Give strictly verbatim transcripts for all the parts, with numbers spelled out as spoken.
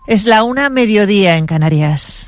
Es la una, mediodía en Canarias.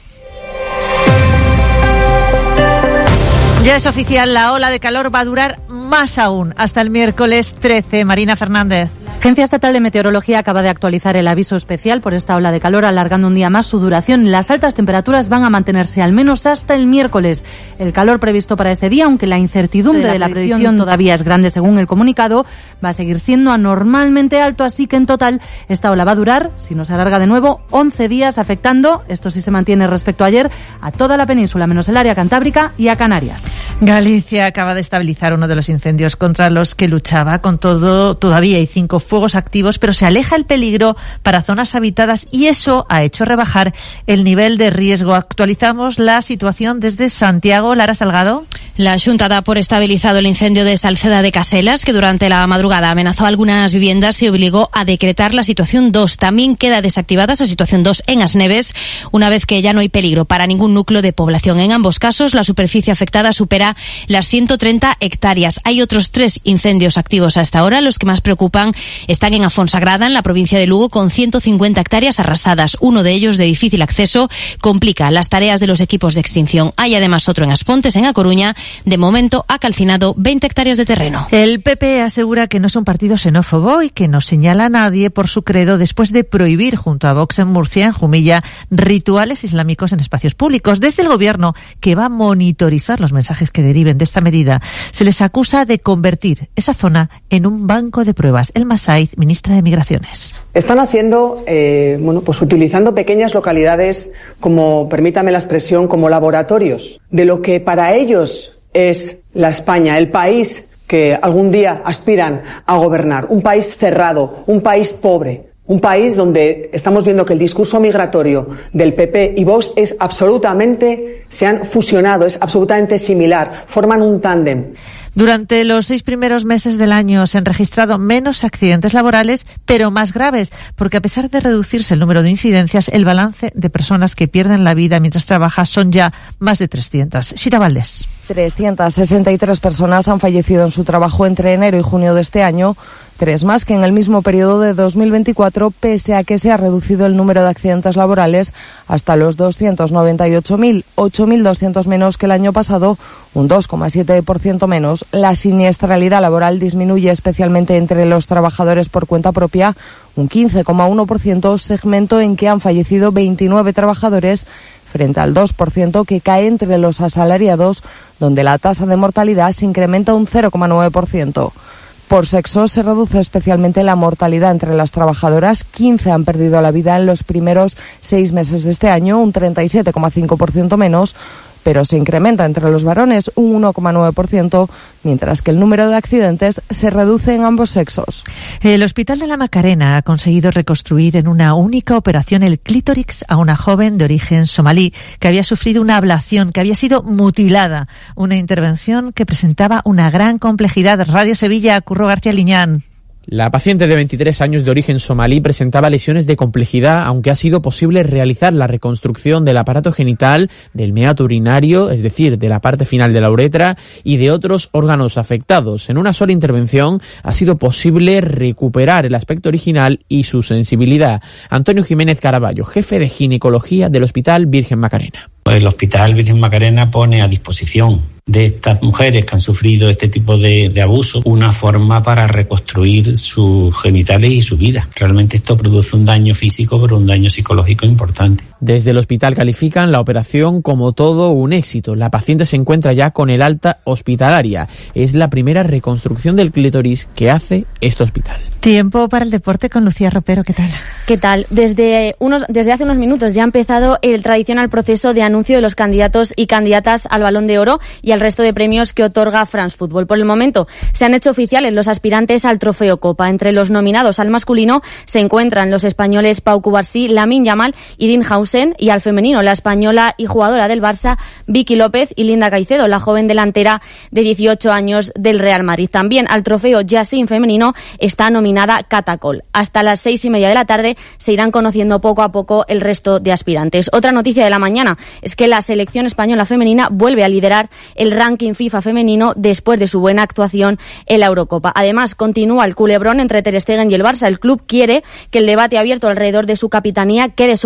Ya es oficial, la ola de calor va a durar más aún, hasta el miércoles trece. Marina Fernández. La Agencia Estatal de Meteorología acaba de actualizar el aviso especial por esta ola de calor, alargando un día más su duración. Las altas temperaturas van a mantenerse al menos hasta el miércoles. El calor previsto para ese día, aunque la incertidumbre de la, de la predicción, predicción todavía es grande según el comunicado, va a seguir siendo anormalmente alto, así que en total esta ola va a durar, si no se alarga de nuevo, once días, afectando, esto sí se mantiene respecto a ayer, a toda la península, menos el área cantábrica y a Canarias. Galicia acaba de estabilizar uno de los incendios contra los que luchaba. Con todo, todavía hay cinco fuegos activos, pero se aleja el peligro para zonas habitadas y eso ha hecho rebajar el nivel de riesgo. Actualizamos la situación desde Santiago. Lara Salgado. La Xunta da por estabilizado el incendio de Salceda de Caselas, que durante la madrugada amenazó algunas viviendas y obligó a decretar la situación dos. También queda desactivada esa situación dos en As Neves, una vez que ya no hay peligro para ningún núcleo de población. En ambos casos, la superficie afectada supera las ciento treinta hectáreas. Hay otros tres incendios activos a esta hora. Los que más preocupan están en Afonsagrada, en la provincia de Lugo, con ciento cincuenta hectáreas arrasadas. Uno de ellos, de difícil acceso, complica las tareas de los equipos de extinción. Hay además otro en Aspontes, en A Coruña. De momento ha calcinado veinte hectáreas de terreno. El P P asegura que no es un partido xenófobo y que no señala a nadie por su credo después de prohibir junto a Vox en Murcia, en Jumilla, rituales islámicos en espacios públicos. Desde el Gobierno, que va a monitorizar los mensajes que deriven de esta medida, se les acusa de convertir esa zona en un banco de pruebas. Elma Saiz, ministra de Migraciones. Están haciendo, eh, bueno, pues utilizando pequeñas localidades como, permítame la expresión, como laboratorios de lo que para ellos es la España, el país que algún día aspiran a gobernar. Un país cerrado, un país pobre. Un país donde estamos viendo que el discurso migratorio del P P y Vox es absolutamente, se han fusionado, es absolutamente similar, forman un tándem. Durante los seis primeros meses del año se han registrado menos accidentes laborales, pero más graves, porque a pesar de reducirse el número de incidencias, el balance de personas que pierden la vida mientras trabajan son ya más de trescientas. Shira Valdés. trescientas sesenta y tres personas han fallecido en su trabajo entre enero y junio de este año, tres más que en el mismo periodo de dos mil veinticuatro, pese a que se ha reducido el número de accidentes laborales hasta los doscientos noventa y ocho mil, ocho mil doscientos menos que el año pasado, un dos coma siete por ciento menos. La siniestralidad laboral disminuye especialmente entre los trabajadores por cuenta propia, un quince coma uno por ciento, segmento en que han fallecido veintinueve trabajadores, frente al dos por ciento que cae entre los asalariados, donde la tasa de mortalidad se incrementa un cero coma nueve por ciento. Por sexo se reduce especialmente la mortalidad entre las trabajadoras. quince han perdido la vida en los primeros seis meses de este año, un treinta y siete coma cinco por ciento menos, pero se incrementa entre los varones un uno coma nueve por ciento, mientras que el número de accidentes se reduce en ambos sexos. El Hospital de la Macarena ha conseguido reconstruir en una única operación el clítoris a una joven de origen somalí que había sufrido una ablación, que había sido mutilada. Una intervención que presentaba una gran complejidad. Radio Sevilla, Curro García Liñán. La paciente de veintitrés años de origen somalí presentaba lesiones de complejidad, aunque ha sido posible realizar la reconstrucción del aparato genital, del meato urinario, es decir, de la parte final de la uretra y de otros órganos afectados. En una sola intervención ha sido posible recuperar el aspecto original y su sensibilidad. Antonio Jiménez Caraballo, jefe de ginecología del Hospital Virgen Macarena. El Hospital Virgen Macarena pone a disposición de estas mujeres que han sufrido este tipo de, de abuso una forma para reconstruir sus genitales y su vida. Realmente esto produce un daño físico, pero un daño psicológico importante. Desde el hospital califican la operación como todo un éxito. La paciente se encuentra ya con el alta hospitalaria. Es la primera reconstrucción del clítoris que hace este hospital. Tiempo para el deporte con Lucía Ropero. ¿Qué tal? ¿Qué tal? Desde unos, desde hace unos minutos ya ha empezado el tradicional proceso de anuncio de los candidatos y candidatas al Balón de Oro y al resto de premios que otorga France Football. Por el momento se han hecho oficiales los aspirantes al Trofeo Copa. Entre los nominados al masculino se encuentran los españoles Pau Cubarsí, Lamine Yamal y Dean Hausen, y al femenino la española y jugadora del Barça Vicky López y Linda Caicedo, la joven delantera de dieciocho años del Real Madrid. También al Trofeo Yassin femenino está nominada Catacol. Hasta las seis y media de la tarde se irán conociendo poco a poco el resto de aspirantes. Otra noticia de la mañana es que la selección española femenina vuelve a liderar el ranking FIFA femenino después de su buena actuación en la Eurocopa. Además, continúa el culebrón entre Ter Stegen y el Barça. El club quiere que el debate abierto alrededor de su capitanía quede